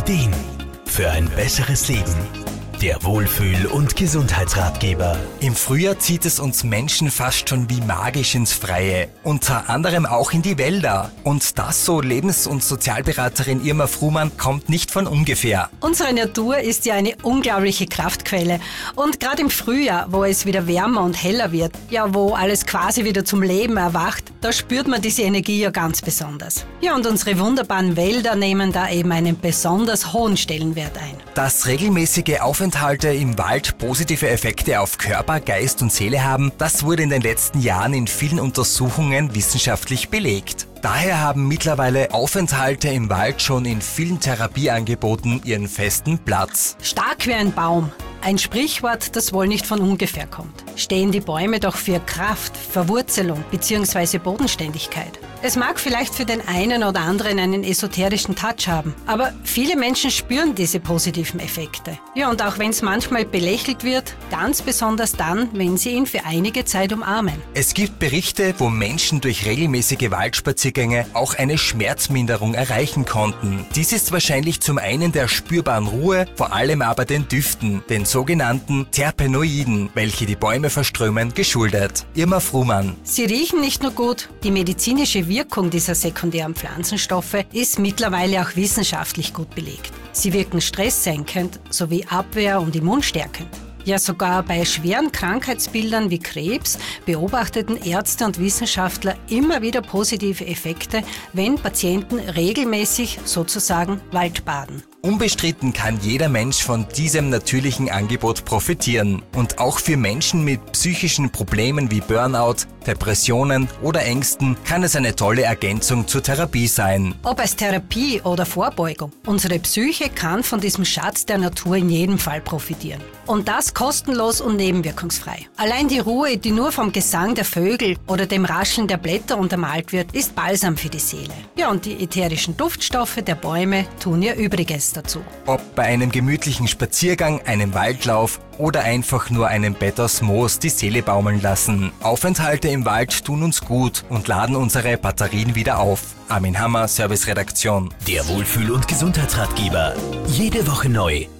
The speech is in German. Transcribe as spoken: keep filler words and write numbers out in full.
Ideen für ein besseres Leben. Der Wohlfühl- und Gesundheitsratgeber. Im Frühjahr zieht es uns Menschen fast schon wie magisch ins Freie, unter anderem auch in die Wälder. Und das, so Lebens- und Sozialberaterin Irma Frumann, kommt nicht von ungefähr. Unsere Natur ist ja eine unglaubliche Kraftquelle. Und gerade im Frühjahr, wo es wieder wärmer und heller wird, ja, wo alles quasi wieder zum Leben erwacht, da spürt man diese Energie ja ganz besonders. Ja, und unsere wunderbaren Wälder nehmen da eben einen besonders hohen Stellenwert ein. Dass regelmäßige Aufenthalte im Wald positive Effekte auf Körper, Geist und Seele haben, das wurde in den letzten Jahren in vielen Untersuchungen wissenschaftlich belegt. Daher haben mittlerweile Aufenthalte im Wald schon in vielen Therapieangeboten ihren festen Platz. Stark wie ein Baum. Ein Sprichwort, das wohl nicht von ungefähr kommt. Stehen die Bäume doch für Kraft, Verwurzelung bzw. Bodenständigkeit. Es mag vielleicht für den einen oder anderen einen esoterischen Touch haben, aber viele Menschen spüren diese positiven Effekte. Ja, und auch wenn es manchmal belächelt wird, ganz besonders dann, wenn sie ihn für einige Zeit umarmen. Es gibt Berichte, wo Menschen durch regelmäßige Waldspaziergänge auch eine Schmerzminderung erreichen konnten. Dies ist wahrscheinlich zum einen der spürbaren Ruhe, vor allem aber den Düften, den sogenannten Terpenoiden, welche die Bäume verströmen, geschuldet. Irma Frumann. Sie riechen nicht nur gut, die medizinische Wirkung dieser sekundären Pflanzenstoffe ist mittlerweile auch wissenschaftlich gut belegt. Sie wirken stresssenkend sowie abwehr- und immunstärkend. Ja, sogar bei schweren Krankheitsbildern wie Krebs beobachteten Ärzte und Wissenschaftler immer wieder positive Effekte, wenn Patienten regelmäßig sozusagen waldbaden. Unbestritten kann jeder Mensch von diesem natürlichen Angebot profitieren. Und auch für Menschen mit psychischen Problemen wie Burnout, Depressionen oder Ängsten kann es eine tolle Ergänzung zur Therapie sein. Ob als Therapie oder Vorbeugung, unsere Psyche kann von diesem Schatz der Natur in jedem Fall profitieren. Und das kostenlos und nebenwirkungsfrei. Allein die Ruhe, die nur vom Gesang der Vögel oder dem Rascheln der Blätter untermalt wird, ist Balsam für die Seele. Ja, und die ätherischen Duftstoffe der Bäume tun ihr Übriges dazu. Ob bei einem gemütlichen Spaziergang, einem Waldlauf oder einfach nur einem Bett aus Moos die Seele baumeln lassen. Aufenthalte im Wald tun uns gut und laden unsere Batterien wieder auf. Armin Hammer, Serviceredaktion. Der Wohlfühl- und Gesundheitsratgeber. Jede Woche neu.